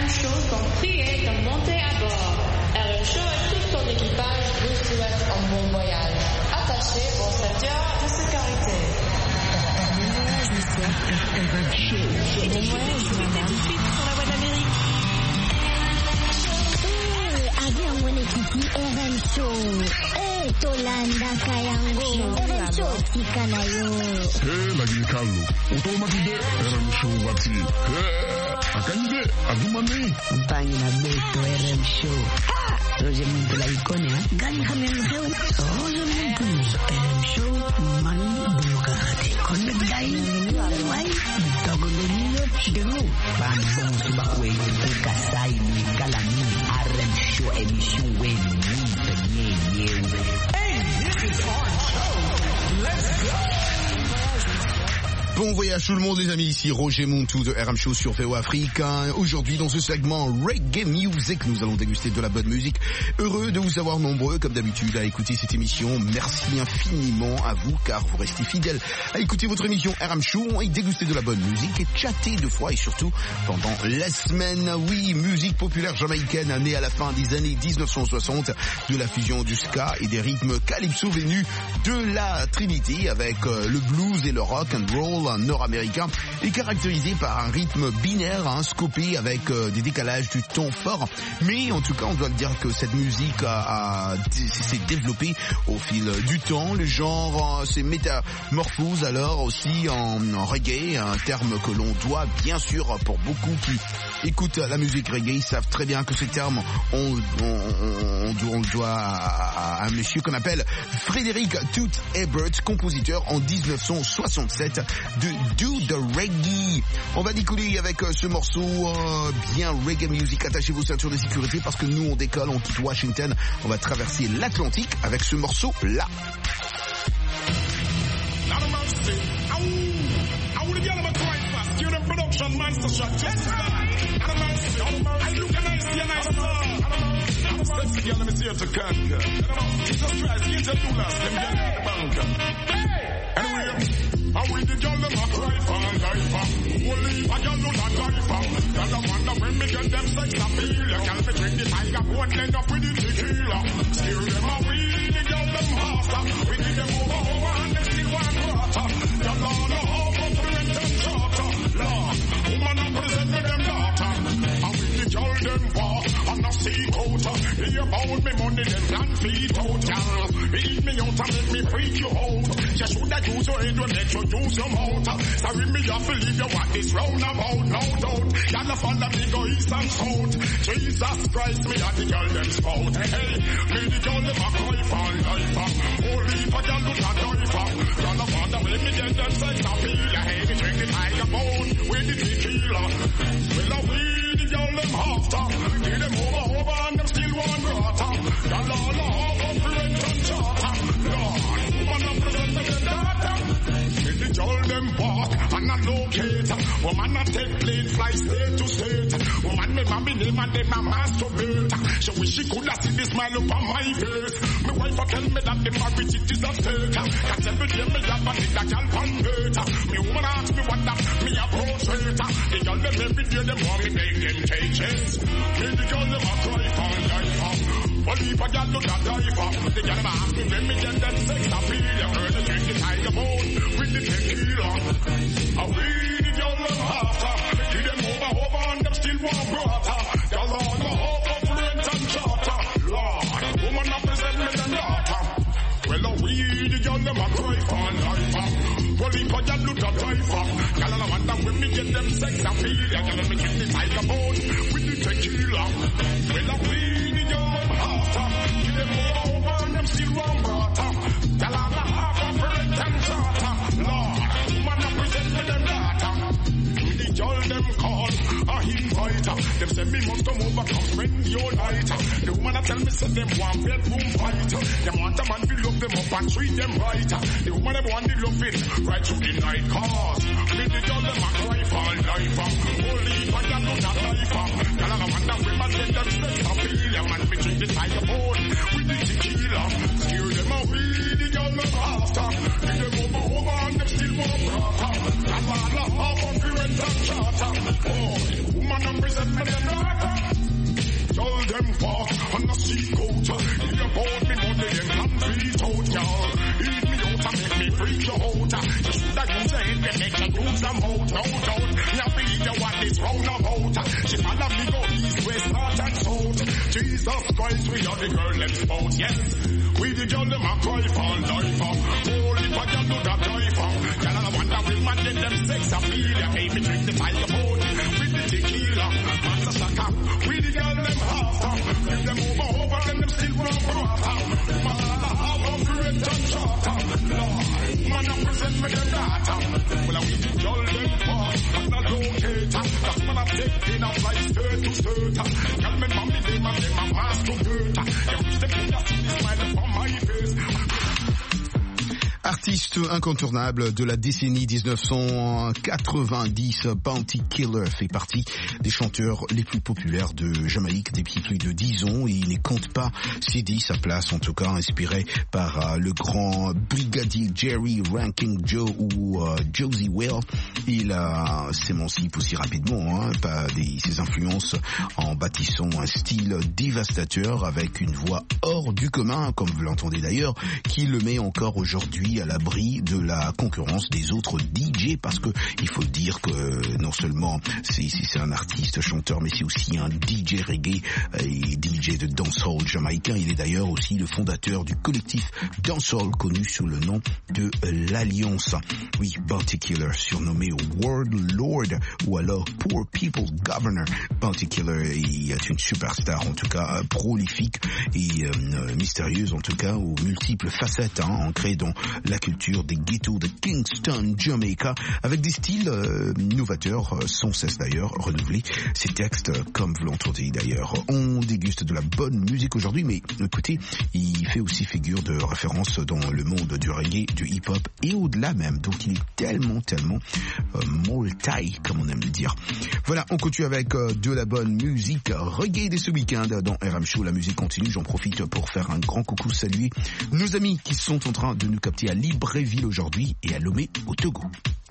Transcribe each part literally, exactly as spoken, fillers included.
Show sont priés de monter à bord. R M Show et tout son équipage vous souhaitent un bon voyage. Attachez vos ceintures de sécurité. R M Show. Bon voyage, madame. Tout de suite sur la voie d'Amérique. Agian wani kiki R M Show. Eh, Tolanda Kayango. R M Show sikana yo. Eh, lagi kalu. Utomaki de R M Show wati. Eh, akande adumane. Mpangi na beto R M Show. Roger Muntu la ikonia. Gani kami mheu. Roger Muntu. R M Show mani bukate. Connect dai. Wai. Togo de niyo chidemu. Bandong subakwe. Ukasai ni kalani. R M Show émission win. Penye yewe. Hey, this is our show. Let's go. Bon voyage tout le monde les amis, ici Roger Montou de R M Show sur V O Afrique. Aujourd'hui dans ce segment Reggae Music, nous allons déguster de la bonne musique. Heureux de vous avoir nombreux comme d'habitude à écouter cette émission. Merci infiniment à vous car vous restez fidèles à écouter votre émission R M Show et déguster de la bonne musique et chatter deux fois et surtout pendant la semaine. Oui, musique populaire jamaïcaine née à la fin des années dix-neuf cent soixante de la fusion du ska et des rythmes calypso venus de la Trinité avec le blues et le rock and roll nord-américain est caractérisé par un rythme binaire, hein, scopé avec euh, des décalages du ton fort. Mais en tout cas, on doit le dire que cette musique a, a s'est développée au fil du temps. Le genre euh, s'est métamorphose alors aussi en, en reggae, un terme que l'on doit bien sûr pour beaucoup qui écoutent la musique reggae, ils savent très bien que ce terme on, on, on, on le doit à, à un monsieur qu'on appelle Frédéric Toots Ebert, compositeur en dix-neuf cent soixante-sept de Do the Reggae. On va décoller avec ce morceau euh, bien reggae music. Attachez vos ceintures de sécurité parce que nous on décolle, on quitte Washington, on va traverser l'Atlantique avec ce morceau là. I will the girl them a cry for life. Only if I girl do not cry for. Girl I wonder when me get them sex appeal. Girl me drink the tiger bone end up with the tequila. Steer them away, the girl them after. We give them over over and they still want water. Girl all the hope of rent and charter. Lord, woman I present me them daughter. I will the girl them walk on a sea coat. Hear about me money them plan feet out. Girl, beat me out and make me freak you out. You should have used your head when make you use your mouth. Sorry me have to leave you what this roundabout, no doubt. Y'all follow me go east and south. Jesus Christ, me and the girl them spout. Hey, hey, me the girl them a cry for life. Only if a girl do not die for. Y'all wonder when me get them sex appeal. Hey, me drink the tiger bone with the tequila. Well, I we the girl them after. Give them over, over and them still want water. Y'all all a half of rent and charter. Lord, woman a present me the daughter. The girl them walk and a locate. Woman a take plane, fly state to state. Woman me mommy name and them a masturbate. She wish she could have seen the smile up on my face. My wife a tell me that the marriage it is a fake. Cause every day me have a nigga girl pan date. Me woman ask me what that me a portrait. The girl them every day them want me make them take chance. Me the girl them a cry for life. Well if a girl do not die for. The girl them ask me when me get them sex appeal. You heard the drink the tiger bone with the tequila. I read the girl them after. Give them over, over and them still want water. Y'all all the hope of rent and charter. Lord, woman a present me the daughter. Well, I read the girl them a cry for life. Well, if a girl do not die for. Y'all all wonder when me get them sex appeal. Y'all me get the tiger bone with the tequila. Well, I read the girl them after. Give them over, over and them still want water. Y'all all the half of rent and charter. Lord, woman a present me the daughter. The girl them call a inviter. Them say me must come over, come spend your night. The woman a tell me say them want bedroom fight. Them want a man to love them up and treat them right. The woman them want the loving right through the night cause. Me the girl them a cry for life. Only if I can do that life. Girl I wonder when man get them sex appeal. A man me drink the tiger bone with the tequila. Scare them away, the girl them after. Give them over, over and them still want brother. That's all a half of the rent and charter. Oh, woman a present me them daughter. Jesus Christ, we are the girl them spout, yes. We the girl them a cry for life. Holy but you do that drive. Girl I wonder will man get them sex appeal. You made me drink the fire boat with the tequila. Master Shaka, we the girl them half. If them over over then them still run rough. Man I have a great and charter. Lord, man I present me them data. Well I we the girl them fast and I locate. That's when I take in a flight stir to stir. Girl me mommy them and them a masturbate. You wish them could have seen this smile from my face. Artiste incontournable de la décennie dix-neuf cent quatre-vingt-dix, Bounty Killer fait partie des chanteurs les plus populaires de Jamaïque depuis plus de dix ans et il ne compte pas C D, sa place en tout cas inspiré par euh, le grand brigadier Jerry Ranking Joe ou euh, Josie Whale. Il euh, s'émancipe aussi rapidement hein, par des, ses influences en bâtissant un style dévastateur avec une voix hors du commun, comme vous l'entendez d'ailleurs, qui le met encore aujourd'hui à l'abri de la concurrence des autres D J parce que il faut dire que non seulement c'est, c'est un artiste chanteur mais c'est aussi un D J reggae et D J de dancehall jamaïcain. Il est d'ailleurs aussi le fondateur du collectif dancehall connu sous le nom de l'Alliance. Oui, Bounty Killer, surnommé World Lord ou alors Poor People Governor. Bounty Killer est une superstar en tout cas prolifique et euh, mystérieuse en tout cas aux multiples facettes hein, ancrées dans la culture des ghettos de Kingston, Jamaica, avec des styles euh, novateurs, euh, sans cesse d'ailleurs renouvelés. Ces textes, euh, comme vous l'entendez d'ailleurs, on déguste de la bonne musique aujourd'hui, mais écoutez, il fait aussi figure de référence dans le monde du reggae, du hip-hop et au-delà même. Donc il est tellement, tellement euh, multi, comme on aime le dire. Voilà, on continue avec euh, de la bonne musique reggae dès ce week-end dans R M Show. La musique continue, j'en profite pour faire un grand coucou, saluer nos amis qui sont en train de nous capter à Libreville aujourd'hui et à Lomé au Togo.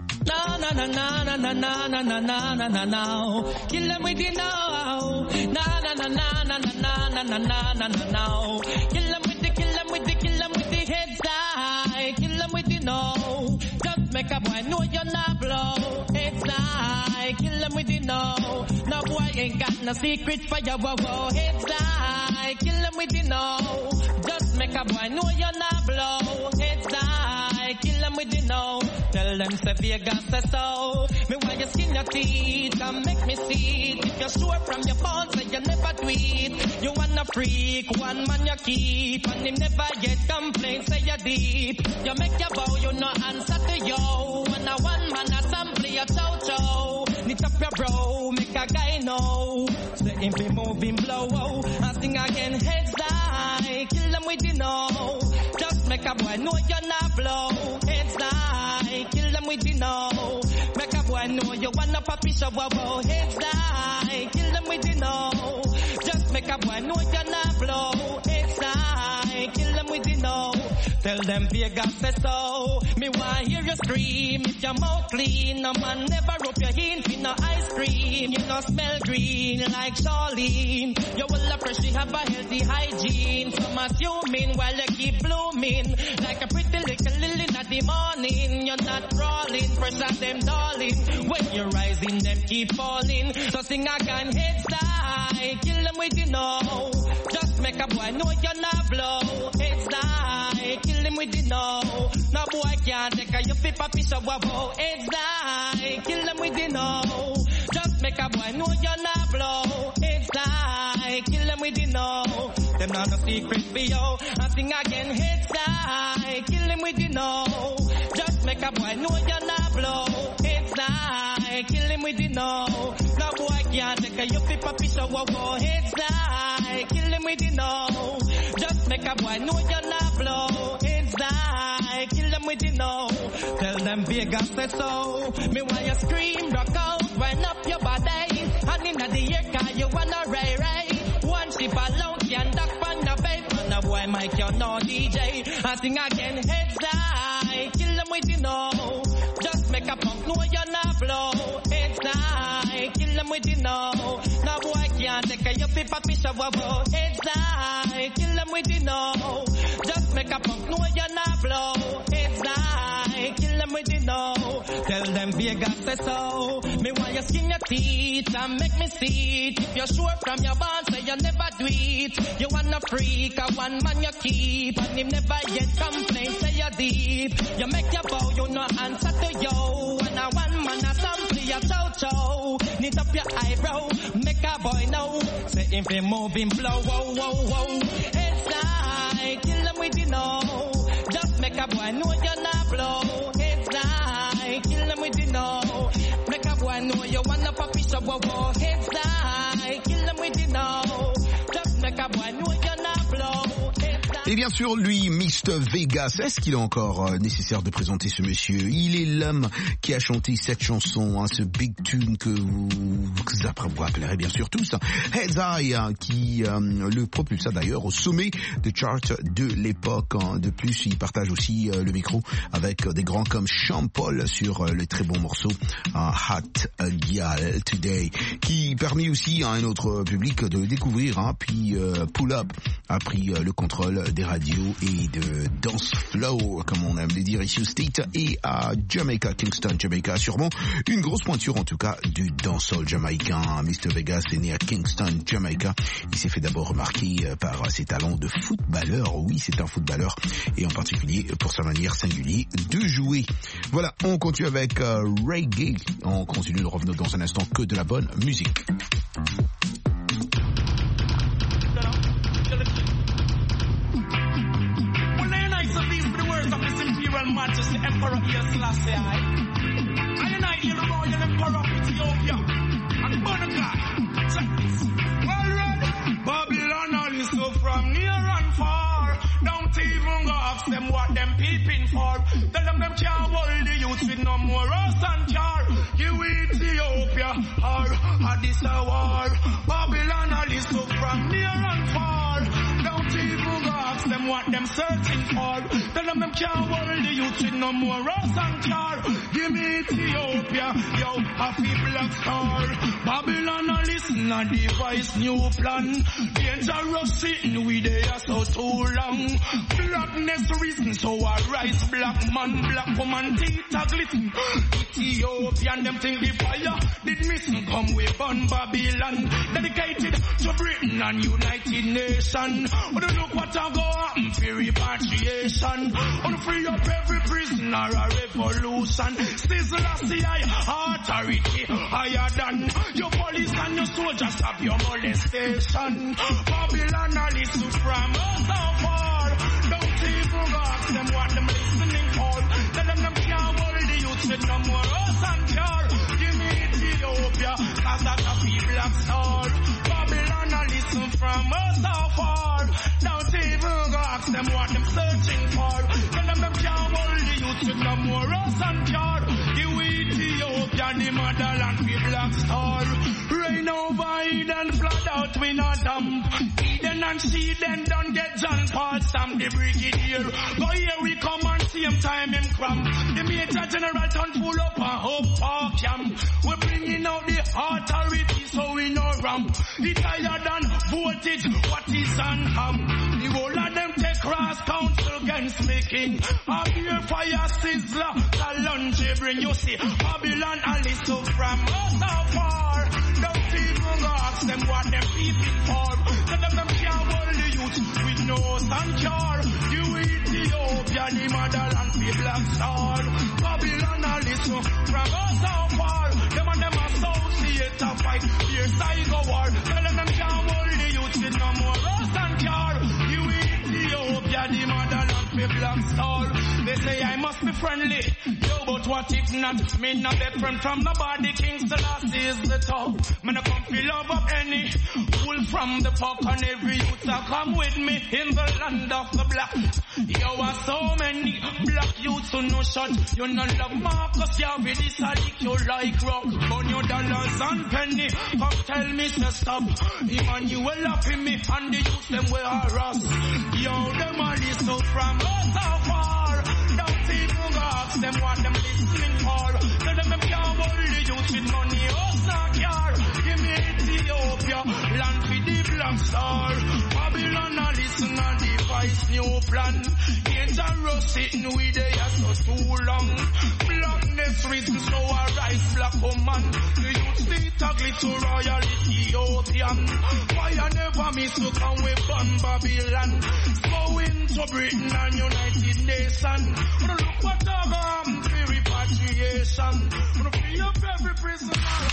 No, no, no, no, no, no, no, no, no, no, no, no. Kill them with the no. No, no, no, no, no, no, no, no, no, no, no, no. Kill them with the, kill them with the, kill them with the heads high. Kill them with the no. Just make a boy know you're not blow. Heads high. Kill them with the no. No boy ain't got no secret for your wow wow. Heads high. Kill them with the no. Just make a boy know you're not blow. Heads high. Kill them with the no. Tell them say Vegas say so. Me want you skin your teeth and make me see it. If you're sure from your bones that you never tweet. You wanna freak, one man you keep. And him never get complaints, say you're deep. You make your bow, you no answer to yo. And a one man a sample your chow chow. Knit up your bro, make a guy know. Say him be moving blow. I sing again, heads high. Kill them with the no. Just make a boy know you're not blow. Heads high. Kill them with the no. Make a boy know you wanna papi show wow. Heads high. Kill them with the no. Just make a boy know you're not blow. Heads high. Kill them with the no. Tell them Vegas say so. Me want hear you scream. If your mouth clean, no man never rub your hand with no ice cream. You no smell green like Charlene. You will appreciate have a healthy hygiene. Some assuming while you keep blooming like a pretty little lily in the morning. You're not crawling, pressure them darling. When you're rising, them keep falling. So sing again, heads high. Kill them with the no. Just make a boy know you're not blow. Heads high. Kill him with the no. No boy can't take a you fi papi show wow. Heads high. Kill them with the no. Just make a boy know you're not blow. Heads high. Kill them with the no. Them not no secret for you. I sing again, heads high. Kill him with the no. Just make a boy know you're not blow. Heads high. Kill him with the no. No boy can't take a you fi papi show wow. Heads high. Kill him with the no. Just make a boy know you're not blow. Heads high. Kill them with the no. Tell them Vegas say so. Me want you scream, rock out, wind up your body. And inna the air car you wanna ray ray. One ship alone can duck on the babe. And a boy Mike you no D J. I sing again, heads high. Kill them with the no. Just make a punk know you're not blow. Heads high. Kill them with the no. No boy can't take a you fi papi show wow. Heads high. Kill them with the no. Just make a punk know you're not blow. Heads high. Kill them them with it now. Tell them Vegas say so. Me want you skin your teeth and make me see it. If you're sure from your bond, say you never do it. You want a freak, a one man you keep. And him never yet complain, say you're deep. You make your bow, you no answer to yo. And a one man a sample your chow chow. Knit up your eyebrow, make a boy know. Say if he moving flow, whoa, whoa, whoa. Heads high, kill them with it now. Just make a boy know you're not blow. Heads high, kill them with it now. Make a boy know you wanna puppy shop, whoa, whoa. Heads high, kill them with it now. Just make a boy know you're not blow. Et bien sûr, lui, mister Vegas, est-ce qu'il est encore euh, nécessaire de présenter ce monsieur? Il est l'homme qui a chanté cette chanson, hein, ce big tune que vous, vous appellerez bien sûr tous, hein, Heads High, hein, qui euh, le propulsa d'ailleurs au sommet des charts de l'époque. Hein. De plus, il partage aussi euh, le micro avec euh, des grands comme Sean Paul sur euh, le très bon morceau hein, Hot Girl Today, qui permet aussi à un autre public de le découvrir. Hein, puis euh, Pull Up a pris euh, le contrôle des radios et de dance flow, comme on aime le dire ici au State et à Jamaica, Kingston, Jamaica, sûrement une grosse pointure en tout cas du dancehall jamaïcain. mister Vegas est né à Kingston, Jamaica. Il s'est fait d'abord remarquer par ses talents de footballeur. Oui, c'est un footballeur et en particulier pour sa manière singulière de jouer. Voilà, on continue avec euh, reggae. On continue de revenir dans un instant que de la bonne musique. Majesty Emperor Haile Selassie I. I and I hear the royal emperor of Ethiopia and Bonakai. Check this. Well read. Babylon only so from near and far. Don't even go ask them what them peeping for. Tell them them can't hold the youth with no more rust and jar. You Ethiopia or Addis a war. Babylon only so from near and far. Don't even go ask them what them searching for. Tell them them can't hold the youth with no more rust and jar. Give me Ethiopia, yo, happy black star. Babylon a listen and devise new plan. Dangerous sitting we there so too long. Blackness reason so I rise black man, black woman teeth a glisten. Ethiopian them think the fire did missing come we burn Babylon. Dedicated to Britain and United Nations. We don't look what I go happen for repatriation. On free up every prisoner a revolution. Sizzle a C I authority higher than your police and your soldiers stop your molestation. Babylon a listen from us so far. Don't even go ask them what them listening for. Tell them them can't hold the youth with no more us and car. Give me Ethiopia, cause that's a people black star. Babylon a listen from us so far. Don't even go ask them what them searching for. Tell them them can't hold the youth with no more us and car. Give Ethiopia the motherland we black star. Rain over Eden, flood out we not dump. Eden and see then don't get John Paul stamp the brigadier. Go here we come and same time him cramp. The major general turn full up and hope park camp. We bringing out the authority so we no ramp. It's higher than voltage, what is on ham. The whole of them take cross council against making. A pure fire sizzler, the lunge bring you see. Babylon and listen from us so far. Don't even go ask them what them peeping for. Tell them them can't hold the youth with no and cure. You Ethiopia, the motherland, the black star. Babylon and listen from us so far. Them and them associate a fight. Here's I go war. Tell them them can't hold the youth with no more rust and cure. You Ethiopia, the motherland, the black star. They say I must be friendly. Yo, but what if not? Me not different from nobody. King Selassie is the top. Me no come feel love of any wool from the fuck and every youth that come with me in the land of the black. Yo, are so many black youths who no shot. You no love Marcus, yeah, with this a lick you like rock. Burn your dollars and penny. Come tell me to stop. Emmanuel up in me and the youth them will harass. Yo, them are listen from us so far. Don't even go ask them what them listening for. Tell them them can't hold the youth with money, us not care. Give me Ethiopia, land for the black rock star. Babylon a listen and devise new plan. Dangerous sitting with the ass for too long. Blackness reasons now arise black woman. The youth state ugly to royal Ethiopian. Why I never miss to come with fun Babylon. Go into Britain and United Nations. Wanna look what dog am for repatriation. Wanna free up every prisoner.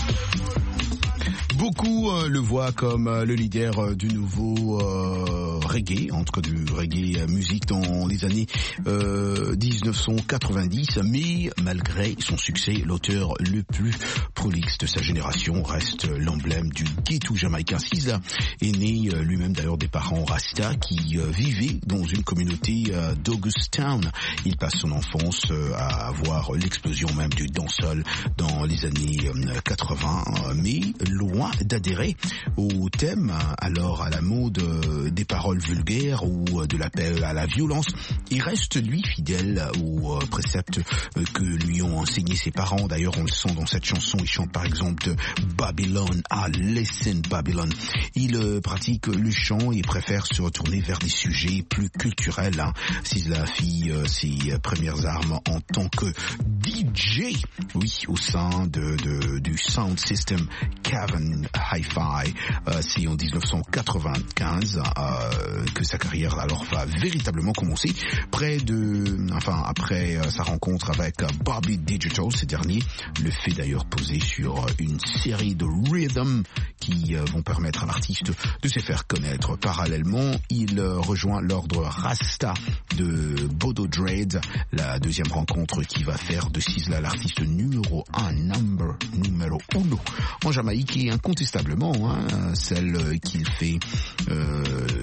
Beaucoup euh, le voient comme euh, le leader euh, du nouveau euh, reggae, en tout cas du reggae euh, musique dans les années euh, dix-neuf cent quatre-vingt-dix, mais malgré son succès, l'auteur le plus prolixe de sa génération reste l'emblème du ghetto jamaïcain. Sizzla est né euh, lui-même d'ailleurs des parents Rasta qui euh, vivaient dans une communauté euh, d'Augustown. Il passe son enfance euh, à voir l'explosion même du dancehall dans les années euh, quatre-vingts, euh, mais loin d'adhérer au thème, alors à la mode euh, des paroles vulgaires ou euh, de l'appel à la violence. Il reste lui fidèle aux euh, préceptes euh, que lui ont enseigné ses parents. D'ailleurs, on le sent dans cette chanson. Il chante par exemple de Babylon, ah listen Babylon. Il euh, pratique le chant et préfère se retourner vers des sujets plus culturels. Hein. Sizzla fit euh, ses premières armes en tant que D J, oui, au sein de, de du sound system Cavern Hi-Fi. Euh, c'est en dix-neuf cent quatre-vingt-quinze euh, que sa carrière alors va véritablement commencer. Près de, enfin après euh, sa rencontre avec euh, Bobby Digital, ce dernier le fait d'ailleurs poser sur euh, une série de rhythms qui euh, vont permettre à l'artiste de se faire connaître. Parallèlement, il euh, rejoint l'ordre Rasta de Bodo Dread, la deuxième rencontre qui va faire de Sizzla l'artiste numéro un, number numéro uno en Jamaïque, et incontestablement hein, celle qu'il fait euh,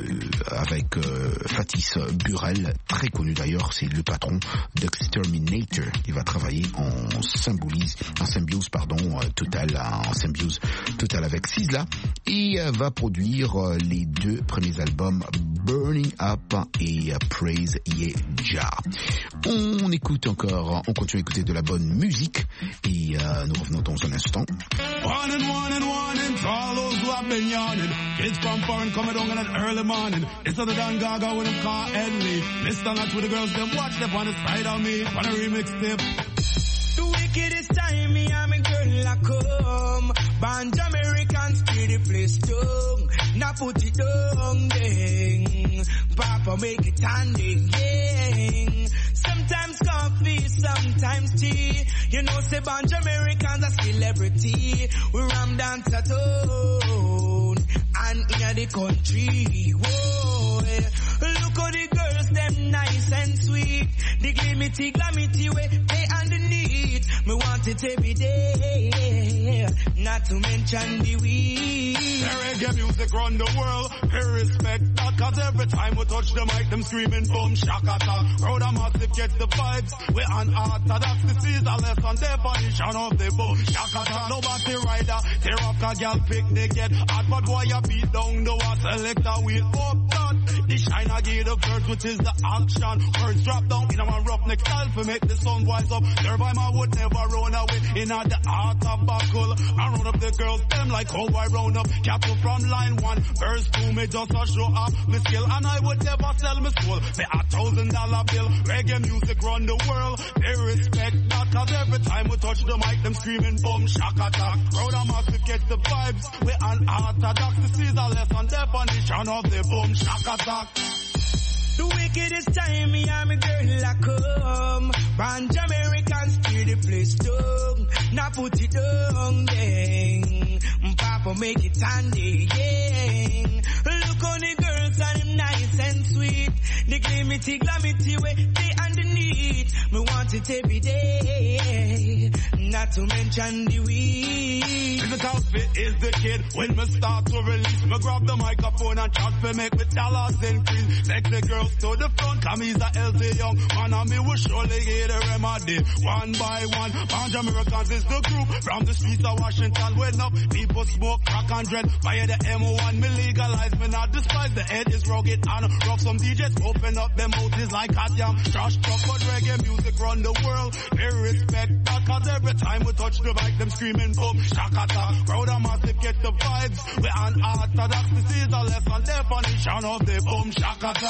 avec euh, Fatis Burrell, très connu d'ailleurs, c'est le patron d'Exterminator. Il va travailler en symbolise, en symbiose pardon euh, totale, en symbiose totale avec Sizzla, et euh, va produire euh, les deux premiers albums Burning Up et uh, Praise Ye Jah. On écoute encore, on continue à écouter de la bonne musique et euh, nous revenons dans un instant. One and one and one and to all those who have been yawning. Kids from foreign coming down in that early morning. It's other than Gaga with them car Henley. Listen out with the girls, them watch them on the side of me. On a remix tip. The wickedest time, me and my girl a come. Band Americans to the place down. Now put it down, ding. Papa make it handing, ding. Sometimes coffee, sometimes tea. You know, say Band Americans are celebrity. We ram dance at home and in the country. Whoa, look how the girls, them nice and sweet. The glimity, glamity way they underneath. Me want it every day, not to mention the weed. Reggae music run the world, pay respect that, cause every time we touch the mic, them screaming boom shakata. Crowd a massive gets the vibes, we unorthodox, this is a lesson definition of the boom shakata. Nobody rider, tear up a gal picnic get hot, but why you beat down the water, select a wheel up that. The shine I give the curse, which is the action. Words drop down in a roughneck style to make the sun wise up. Thereby my would never run away in a the art of buckle. I run up the girls, them like how I round up. Capital from line one, verse two, me just a show up me skill, and I would never sell my soul. Me a thousand dollar bill, reggae music run the world. They respect that, cause every time we touch the mic, them screaming boom shakata. Crowd a massive get the vibes, we unorthodox. This is a lesson definition of the boom shakata. The wickedest time, me and my girl a come. Band Americans to the place down. Now put it down, dang. Papa make it handy, dang. Look on the girls and them nice and sweet. The glimity, glamity way they underneath. Me want it every day, not to mention the weed. This outfit is the kid. When me start to release, me grab the microphone and chat for make me dollars increase. Sexy girls to the front, come he's a healthy young man, and me will surely get a remedy. One by one, Band Americans is the group from the streets of Washington. When up, people smoke crack and dread. Via the M O one, me legalize, me not despise. The head is rugged and rough. Some D Js open up them mouth is like hot yam. Josh Truck, but reggae music run the world. They respect that, cause every time we touch the mic, them screaming boom, shakata. Crowd a massive, get the vibes. We're unorthodox, this is a lesson definition of the boom, shakata.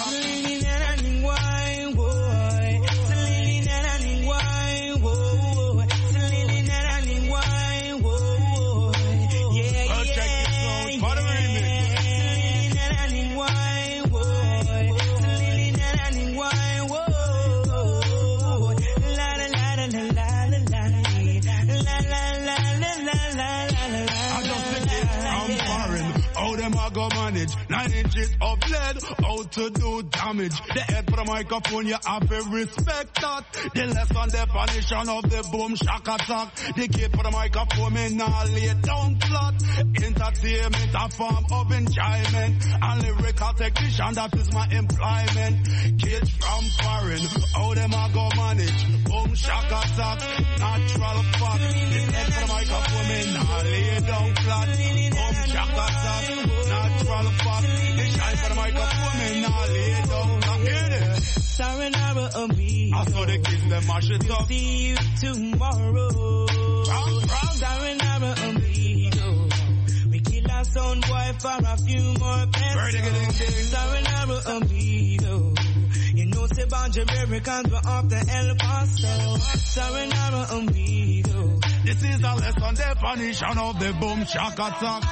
Nine inches of lead, out to do damage. The head for the microphone, you have to respect that. The lesson definition of the boom shock attack. The kid for the microphone, me nah lay down flat. Entertainment, a form of enjoyment. And lyrical technician, that is my employment. Kids from foreign, how them a go manage? Boom shock attack, natural fact. The head for the microphone, me nah lay down flat. Boom shock attack, natural fact. The shine for the microphone, me nah lay down. Get it? Sayonara of me. I saw the kids, them mash it up. See you tomorrow. Wrong, wrong. Sayonara of me. We kill our son boy for a few more pesos. Sayonara of me. You know, say bunch of Americans were off the El Paso. Sayonara of me. This is a lesson definition of the boom shock attack.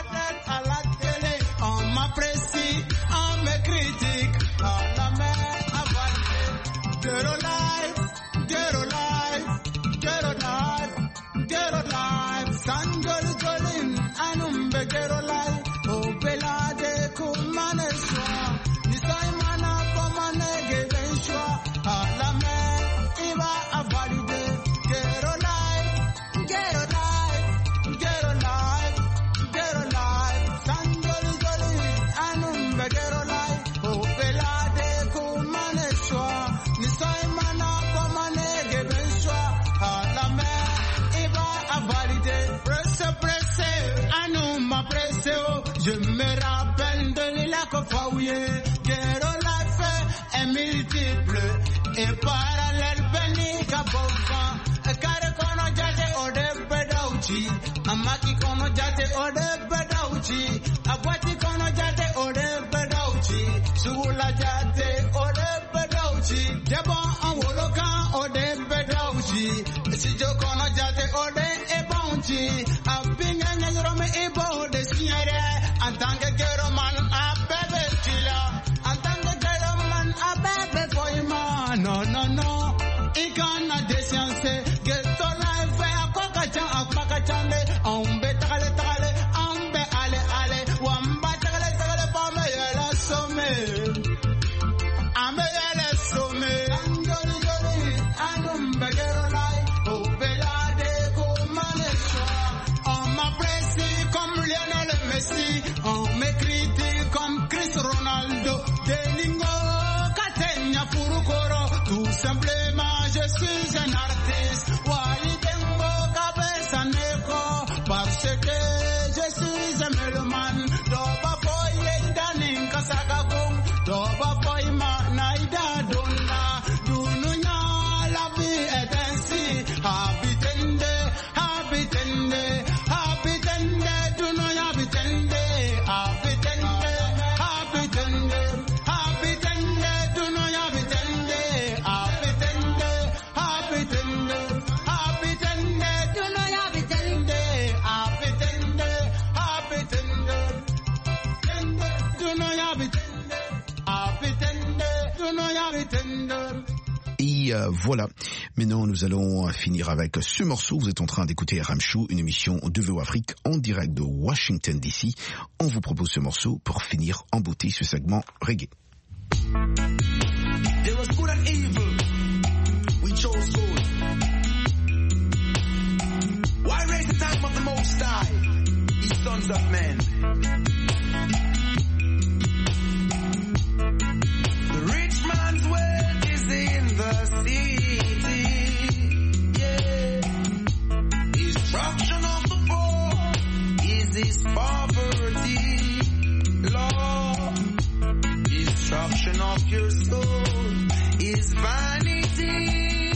On my précis, on mes critiques, on la mer avalée. Ghetto life, ghetto life, ghetto life, ghetto life. Sangol golin, anumbe ghetto life. Oh, belade kumane shwa. Nisai mana pomane geben shwa. On la mer, iba avalide. Ghetto life, ghetto life, ghetto life, ghetto life. Sangol je me rappelle de l'île à Kofaouye, Ghetto Life est multiple et parallèle Benika Bofa, Kare kono jate ode bedauchi, Amaki kono jate ode bedauchi, Akwati kono jate ode bedauchi, Sula jate ode bedauchi, Debo Anwoloka ode bedauchi, Sijo kono jate ode ebauchi, Abinga Yorome ebo de signere. En tant que ghetto man, a bébé chila. En tant que ghetto man, a bébé foyma. No, no, no. Ikana descience. Ghetto life, a kokachan, a kokachande. Ambe takale takale, ambe ale ale. Wamba takale takale, pame yele some. Ambe yele some. Anjoli joli, anumbe ghetto life. Oh, belade kumane shwa. On m'apprécie comme Lionel Messi. On me critique comme Chris Ronaldo. Delingo, Katenya Purukoro. Tout simplement, je suis un artiste. Wali Dengo, Kabesa Neko. Parce que je suis un mélomane. Doba Foye, Danin Kasagagong. Doba Foye, Naida Donna. Dununya, la vie est ainsi. Habitende, habitende, habitende, Dununya, habitende. Habitende, habitende, habitende, Dununya, habitende. Habitende, habitende, habitende, Dununya, habitende. Habitende, habitende, Dununya, habitende. Habitende, Dununya, habitende. Et euh, voilà, maintenant nous allons finir avec ce morceau. Vous êtes en train d'écouter R M Show, une émission de V O Afrique en direct de Washington D C. On vous propose ce morceau pour finir en beauté ce segment reggae. There was good and evil. We chose good. Why raise the time of the Most High? Ye sons of men. The rich man's wealth is in the city. Yeah. Destruction of the poor is his poverty. Lord. destruction of your soul is vanity.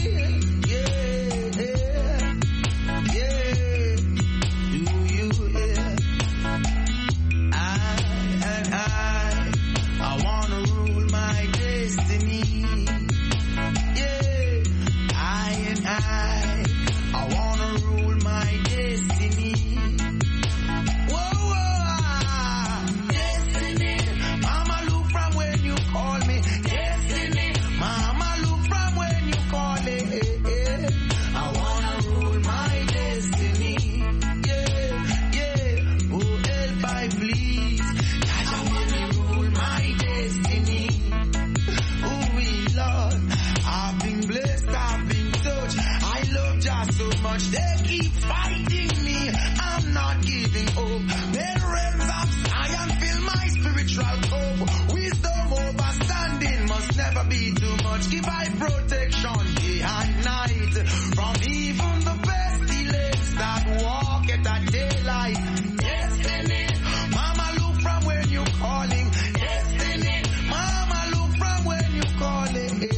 They keep fighting me, I'm not giving up. The realms of science fill my spiritual cup. Wisdom overstanding must never be too much. Give I protection day and night from even the pestilence that walk at that daylight. Destiny, mama look from when you calling. Destiny, mama look from when you calling.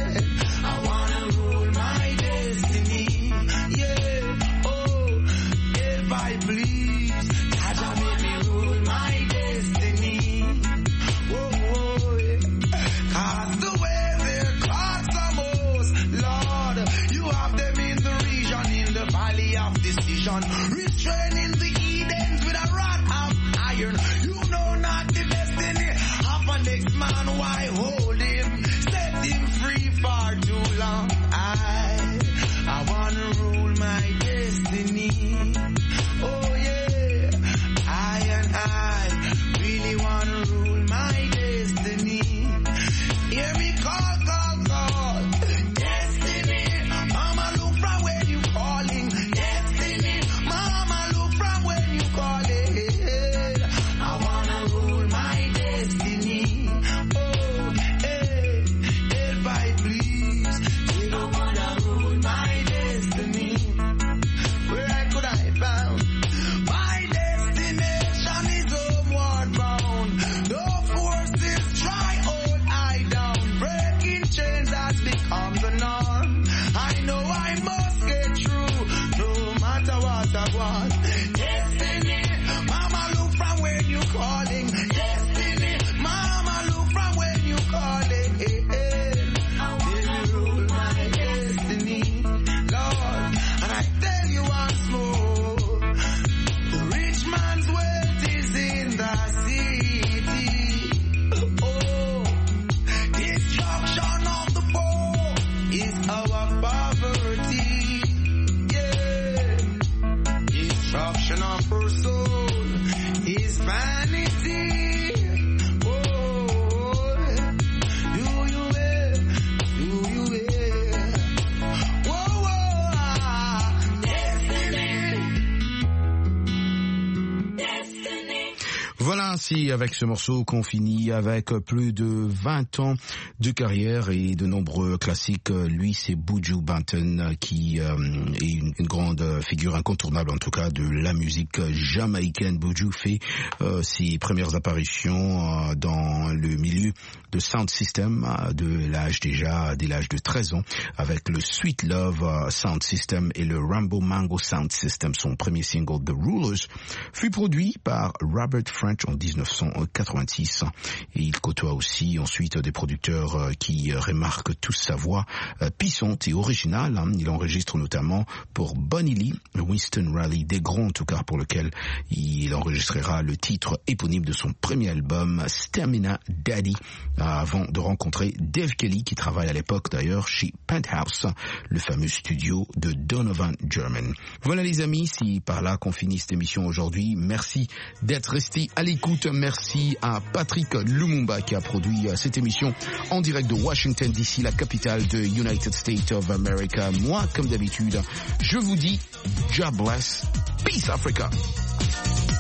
I wanna rule my destiny. Yeah, oh, if I please, Jaja make me rule my destiny. Whoa, whoa, yeah. Cast away their clouds the most, Lord. You have them in the region, in the valley of decision, restraining the Edens with a rod of iron. You know not the destiny of a next man, why hold him? Set him free for too long. I, I wanna rule my destiny. Oh yeah, I and I really wanna rule my destiny. Hear me call, call, call. Destiny, mama look from where you calling. Destiny, mama look from where you calling. I wanna rule my destiny. Oh, hey, if I please, you don't wanna rule my destiny. Where could I found? My destination is homeward bound. No forces try hold I down. Breaking chains has become the norm. I know I must get through, no matter what I want. Destiny, mama look from where you calling. Destiny, mama look from where you calling. I wanna rule my destiny, Lord. And I tell you once more, the rich man's wealth is in the city. Oh, destruction of the poor is our poverty. Yeah, destruction of her soul is vanity. Oh, do you hear? Do you hear? Whoa, whoa, ah, destiny. Destiny. Voilà ainsi avec ce morceau qu'on finit avec plus de vingt ans de carrière et de nombreux classiques. Lui, c'est Buju Banton qui euh, est une, une grande figure incontournable en tout cas de la musique jamaïcaine. Buju fait euh, ses premières apparitions euh, dans le milieu de Sound System euh, de l'âge déjà, dès l'âge de treize ans avec le Sweet Love euh, Sound System et le Rambo Mango Sound System. Son premier single The Rulers fut produit par Robert French en dix-neuf cent quatre-vingt-six et il côtoie aussi ensuite des producteurs euh, qui remarquent tous sa voix euh, puissante et originale. Hein. Il enregistre notamment pour Bunny Lee, Winston Riley, des grands en tout cas pour lequel il enregistrera le titre éponyme de son premier album Stamina Daddy euh, avant de rencontrer Dave Kelly qui travaille à l'époque d'ailleurs chez Penthouse, le fameux studio de Donovan German. Voilà les amis, c'est par là qu'on finit cette émission aujourd'hui. Merci d'être resté à l'écoute. Merci à Patrick Lumumba qui a produit cette émission en direct de Washington D C, la capitale de United States of America. Moi, comme d'habitude, je vous dis, God bless, peace Africa.